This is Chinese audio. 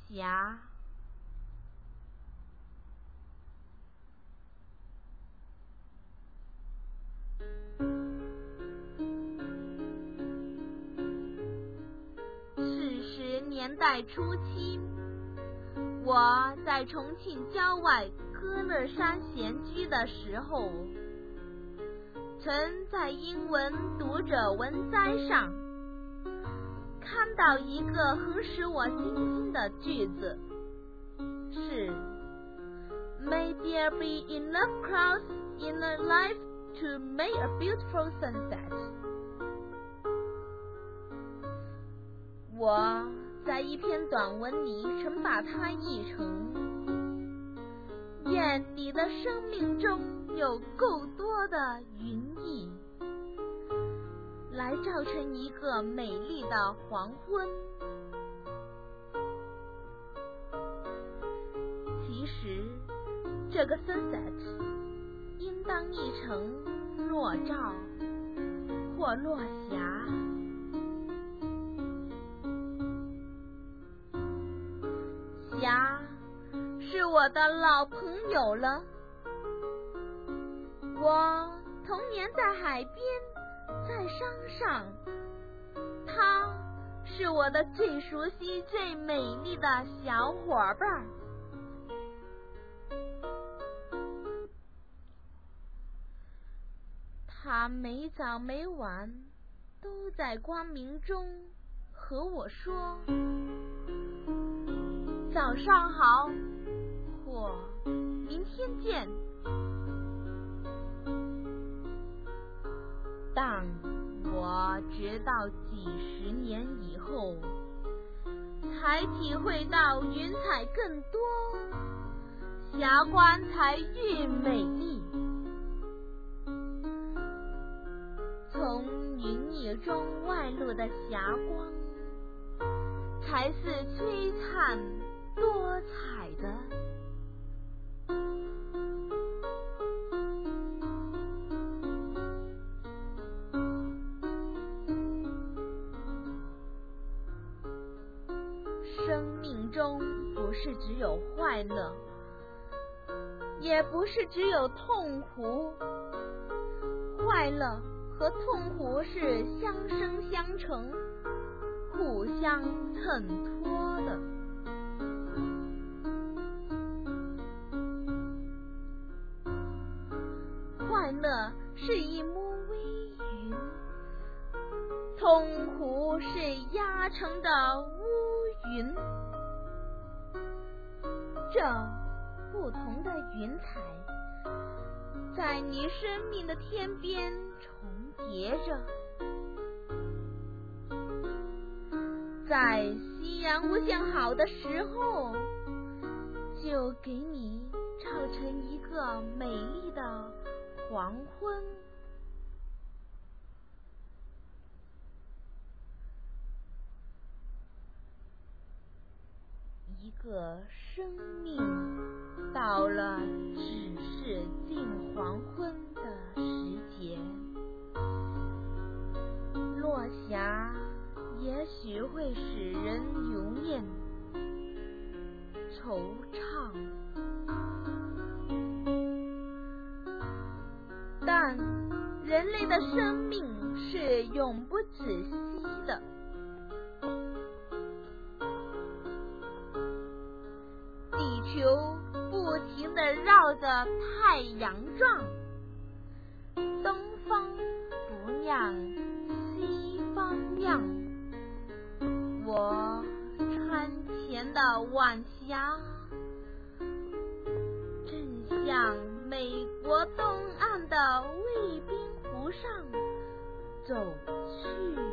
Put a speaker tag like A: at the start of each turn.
A: 霞。40年代初期，我在重庆郊外歌乐山闲居的时候，曾在英文读者文摘上看到一个很使我惊心的句子，是 May there be enough clouds in a life to make a beautiful sunset。 我在一篇短文里曾把它译成：愿你的生命中有够多的云翳，来造成一个美丽的黄昏。其实这个 sunset 应当译成落照或落霞。霞是我的老朋友了，我童年在海边，在山上，他是我的最熟悉最美丽的小伙伴。他每早每晚都在光明中和我说早上好，或明天见。但我直到几十年以后，才体会到云彩更多，霞光才愈美丽。从云翳中外露的霞光，才是璀璨多彩的。生命中不是只有快乐，也不是只有痛苦，快乐和痛苦是相生相成，互相衬托的。快乐是一抹微云，痛苦是压成的乌云。这不同的云彩在你生命的天边重叠着，在夕阳无限好的时候，就给你照成一个美丽的黄昏。一个生命到了只是近黄昏的时节，落霞也许会使人留念惆怅，但人类的生命是永不止息的。地球不停地绕着太阳转，东方不亮西方亮。我窗前的晚霞正向美国东岸的卫兵湖上走去。